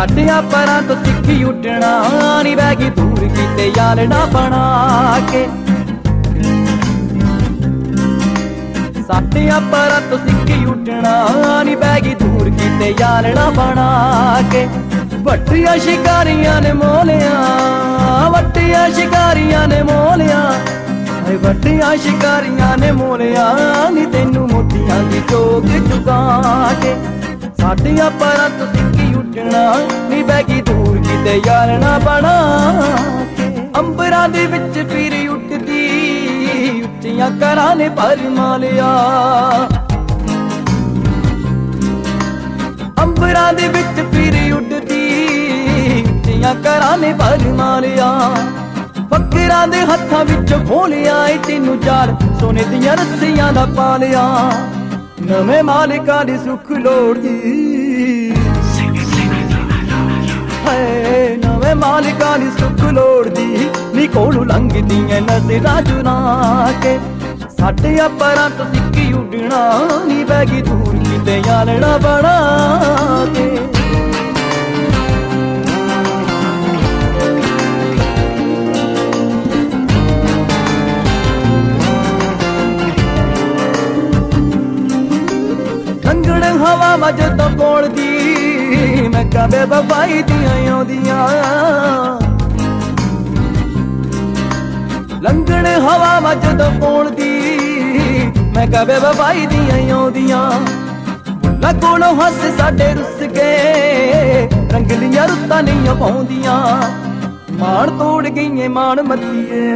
ਸਾਡਿਆਂ ਪਰਾਂ ਤੋਂ ਸਿੱਖੀ ਉੱਡਣਾ ਨੀ ਬਹਿ ਗਈ ਦੂਰ ਕੀਤੇ ਯਾਲੜਾ ਬਣਾ ਕੇ। ਸਾਡਿਆਂ ਪਰਾਂ ਤੋਂ ਸਿੱਖੀ ਉੱਡਣਾ ਨੀ ਬਹਿ ਗਈ ਦੂਰ ਕੀਤੇ ਯਾਲੜਾ ਬਣਾ ਕੇ। ਵੱਡੀਆਂ ਸ਼ਿਕਾਰੀਆਂ ਨੇ ਮੋਲਿਆਂ, ਵੱਡੀਆਂ ਸ਼ਿਕਾਰੀਆਂ ਨੇ ਮੋਲਿਆਂ, ਹਾਏ ਵੱਡੀਆਂ ਸ਼ਿਕਾਰੀਆਂ ਨੇ ਮੋਲਿਆਂ ਨੀ ਤੈਨੂੰ ਮੋਤੀਆਂ ਦੀ ਚੋਗ ਚੁਕਾ ਕੇ। ਸਾਡੀਆਂ ਪਰਾਂ ਤੋਂ ਸਿੱਖੀ ਉੱਡਣਾ ਨੀ ਬਹਿ ਗਈ ਦੂਰ ਕਿਤੇ ਯਾਲਣਾ ਬਣਾ ਕੇ। ਅੰਬਰਾਂ ਦੇ ਵਿੱਚ ਫਿਰ ਉੱਡਦੀ ਉੱਚੀਆਂ ਕਰਾਂ ਨੇ ਭਰ ਮਾਲਿਆ, ਅੰਬਰਾਂ ਦੇ ਵਿੱਚ ਫਿਰ ਉੱਡਦੀ ਉੱਚੀਆਂ ਕਰਾਂ ਨੇ ਭਰ ਮਾਲਿਆ। ਫਕੀਰਾਂ ਦੇ ਹੱਥਾਂ ਵਿੱਚ ਖੋਲਿਆ ਏ ਤੈਨੂੰ ਜਾਲ ਸੋਨੇ ਦੀਆਂ ਰੱਸੀਆਂ ਦਾ ਪਾਲਿਆ। ਨਵੇਂ ਮਾਲਿਕਾਂ ਦੀ ਸੁੱਖ ਲੋੜਦੀ, ਹਾਏ ਨਵੇਂ ਮਾਲਿਕਾਂ ਦੀ ਸੁੱਖ ਲੋੜਦੀ ਨੀ ਕੋਲੋਂ ਲੰਘਦੀਆਂ ਨਜ਼ਰਾਂ ਚੁਰਾ ਕੇ। ਸਾਡਿਆਂ ਪਰਾਂ ਤੋਂ ਸਿੱਖੀ ਉੱਡਣਾ ਨੀ ਬਹਿ ਗਈ ਦੂਰ ਕਿਤੇ ਯਾਲੜਾ ਬਣਾ ਕੇ। ਲੰਘਣ ਹਵਾ ਜਦੋਂ ਕੋਲ ਦੀ ਮੈਂ ਕਦੇ ਬਬਾਈ ਦੀਆਂ ਆਉਂਦੀਆਂ। ਲੰਘਣ ਹਵਾ ਜਦੋਂ ਕੋਲ ਦੀ ਮੈਂ ਕਦੇ ਬਬਾਈ ਦੀਆਂ ਆਉਂਦੀਆਂ। ਬੁੱਲਾਂ ਕੋਲੋਂ ਹੱਸ ਸਾਡੇ ਰੁੱਸ ਗਏ ਰੰਗਲੀਆਂ ਰੁੱਤਾਂ ਨਹੀਂ ਪਾਉਂਦੀਆਂ। ਮਾਣ ਤੋੜ ਗਈਏ ਮਾਣ ਮੱਤੀਏ,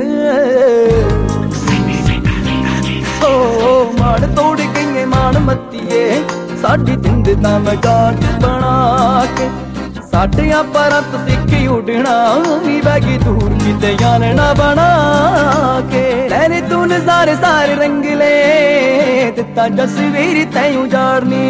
ਓ ਮਾਣ ਤੋੜ ਗਈਏ ਮਾਣ ਮੱਤੀਏ ਸਾਡੀ ਜਿੰਦ ਦਾ ਮਜ਼ਾਕ ਬਣਾ ਕੇ। ਸਾਡਿਆਂ ਪਰਾਂ ਤੋਂ ਸਿੱਖੀ ਉੱਡਣਾ ਨੀ ਬਹਿ ਗਈ ਦੂਰ ਕਿਤੇ ਯਾਲਣਾ ਬਣਾ ਕੇ। ਲੈ ਨੀ ਤੂੰ ਨਜ਼ਾਰੇ ਸਾਰੇ ਰੰਗਲੇ ਦਿੱਤਾ ਜਸਵੀਰ ਤੈਂ ਉਜਾੜਨੀ,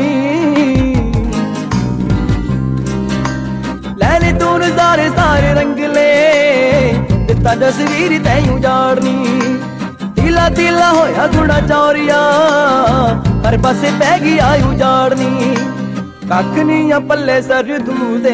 ਲੈ ਨੀ ਤੂੰ ਨਜ਼ਾਰੇ ਸਾਰੇ ਰੰਗਲੇ ਦਿੱਤਾ ਜਸਵੀਰ ਤੈਂ ਉਜਾੜਨੀ। ਦਿਲਾ ਦਿਲਾ ਹੋਇਆ ਗੁਣਾ ਚੌਰੀਆ ਹਰ ਪਾਸੇ ਪੈ ਗਈ ਆਈ ਉਜਾੜਨੀ। ਕੱਖ ਨੀ ਆ ਪੱਲੇ ਸਰਦੂ ਦੇ,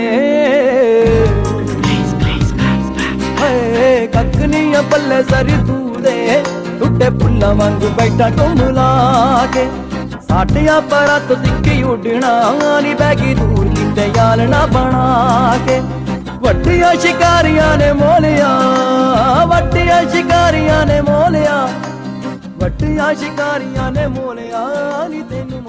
ਹਾਏ ਕੱਖ ਨੀ ਆ ਪੱਲੇ ਸਰਦੂ ਦੇ ਟੁੱਟੇ ਫੁੱਲਾਂ ਵਾਂਗੂ ਬੈਠਾ ਢੋਲਾ ਕੇ। ਸਾਡਿਆਂ ਪਰਾਂ ਤੋਂ ਸਿੱਖੀ ਉੱਡਣਾ ਨੀ ਬਹਿ ਗਈ ਦੂਰ ਕਿਤੇ ਯਾਲਣਾ ਬਣਾ ਕੇ। ਵੱਡੀਆਂ ਸ਼ਿਕਾਰੀਆਂ ਨੇ ਮੋਲਿਆ, ਵੱਡੀਆਂ ਸ਼ਿਕਾਰੀਆਂ ਨੇ ਮੋਲਿਆ, ਵੱਡੀਆਂ ਸ਼ਿਕਾਰੀਆਂ ਨੇ ਮੋਲਿਆ ਨੀ ਤੈਨੂੰ